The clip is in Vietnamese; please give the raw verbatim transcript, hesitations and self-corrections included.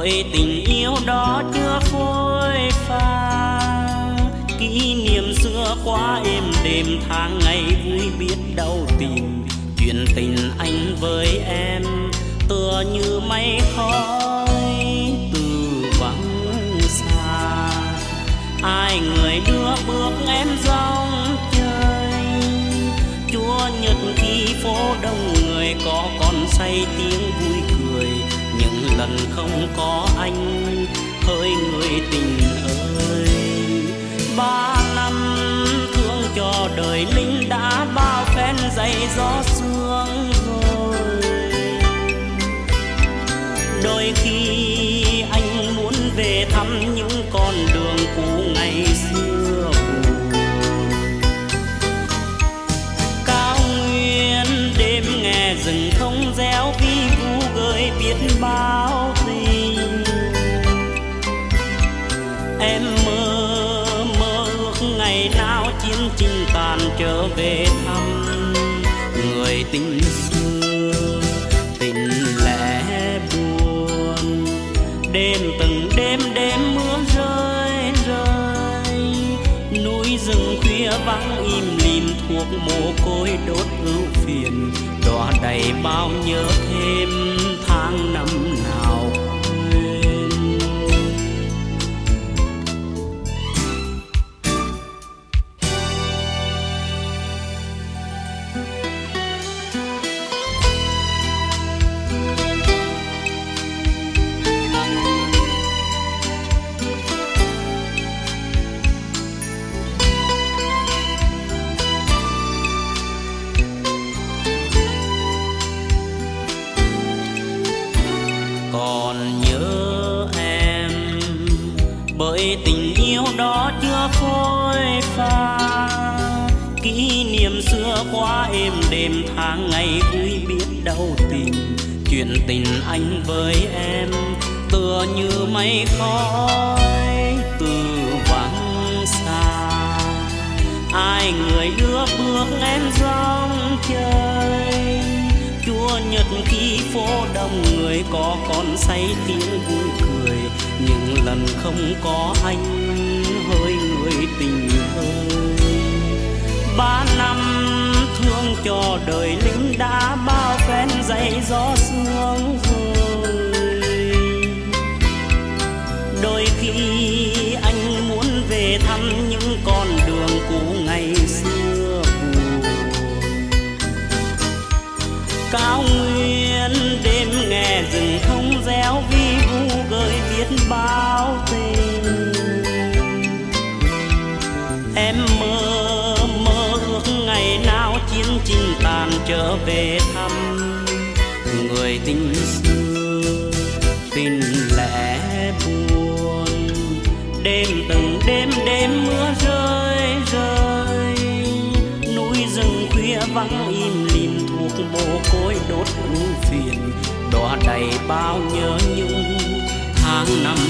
bởi tình yêu đó chưa phôi pha. Kỷ niệm xưa quá êm đềm, tháng ngày vui biết đâu tìm. Chuyện tình anh với em tựa như mây khói từ vắng xa. Ai người đưa bước em dòng chơi, chúa nhật khi phố đông người có còn say tiếng vui cười. Những lần không có anh hỡi người tình ơi. Ba năm thương cho đời linh đã bao phen dày gió sương rồi. Đôi khi anh muốn về thăm những con đường cũ ngày xưa buồn. Cao nguyên đêm nghe rừng thông réo vi vu gợi biết bao tình. Em mơ mơ ước ngày nào chiến tranh tàn trở về thăm người tình xưa. Tình lẽ buồn đêm từng đêm đêm mưa rơi rơi. Núi rừng khuya vắng im lìm thuộc mồ côi đốt ưu phiền. Đọa đầy bao nhớ thêm tháng năm nào quên. Còn nhớ em bởi tình yêu đó chưa phôi pha. Kỷ niệm xưa quá êm đềm, tháng ngày vui biết đâu tìm. Chuyện tình anh với em tựa như mây khói từ vắng xa. Ai người đưa bước em dòng chơi, chúa nhật khi phố đông người có con say tiếng vui cười. Những lần không có anh hỡi người tình ơi. Ba năm thương cho đời lính đã bao phen dày gió sương rồi. Đôi khi anh muốn về thăm những con đường cũ ngày xưa buồn. Cao nguyên đêm nghe rừng thông réo vi vu gợi biết bao tình. Em mơ mơ ước ngày nào chiến tranh tàn trở về thăm người tình xưa. Tình lẽ buồn đêm từng đêm đêm mưa rơi rơi. Núi rừng khuya vắng im lìm thuộc mồ côi đốt ưu phiền. Đọa đầy bao nhớ nhung tháng năm